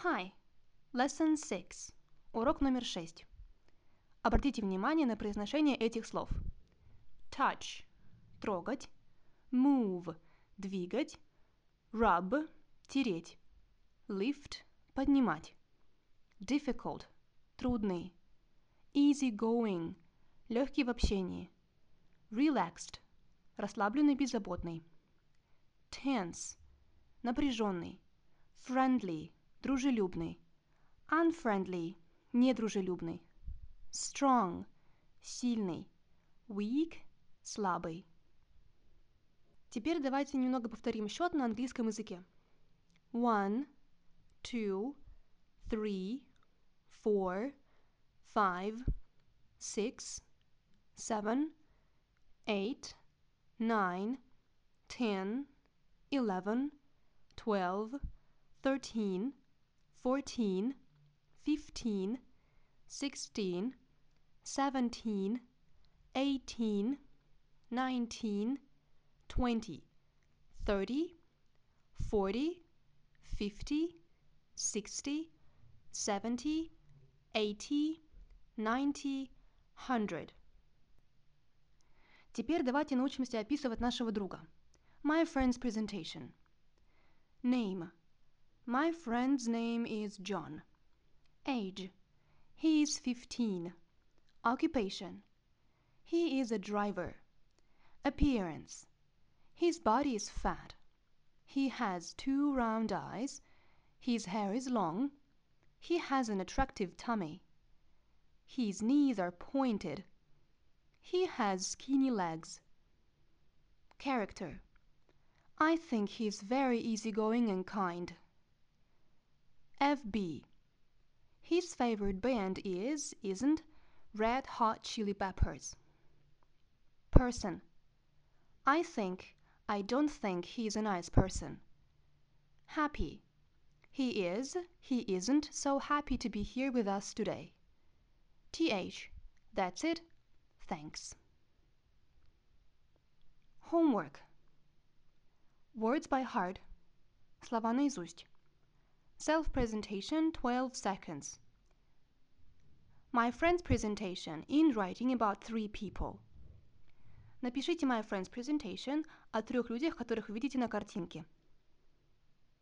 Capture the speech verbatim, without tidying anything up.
Hi. Lesson six. Урок номер шесть. Обратите внимание на произношение этих слов. Touch – трогать. Move – двигать. Rub – тереть. Lift – поднимать. Difficult – трудный. Easy going – легкий в общении. Relaxed – расслабленный, беззаботный. Tense – напряженный. Friendly – дружелюбный. Unfriendly – недружелюбный. Strong – сильный. Weak – слабый. Теперь давайте немного повторим счет на английском языке. One, two, three, four, five, six, seven, eight, nine, ten, eleven, twelve, thirteen, fourteen, fifteen, sixteen, seventeen, eighteen, nineteen, twenty, thirty, forty, fifty, sixty, seventy, eighty, ninety, hundred. Теперь давайте научимся описывать нашего друга. My friend's presentation. Name. My friend's name is John. Age. He is fifteen. Occupation. He is a driver. Appearance. His body is fat. He has two round eyes. His hair is long. He has an attractive tummy. His knees are pointed. He has skinny legs. Character. I think he's very easygoing and kind. F B. His favorite band is, isn't, Red Hot Chili Peppers. Person. I think, I don't think he's a nice person. Happy. He is, he isn't so happy to be here with us today. Th. That's it. Thanks. Homework. Words by heart. Слова наизусть. Self-presentation, twelve seconds. My friend's presentation in writing about three people. Напишите my friend's presentation о трех людях, которых вы видите на картинке.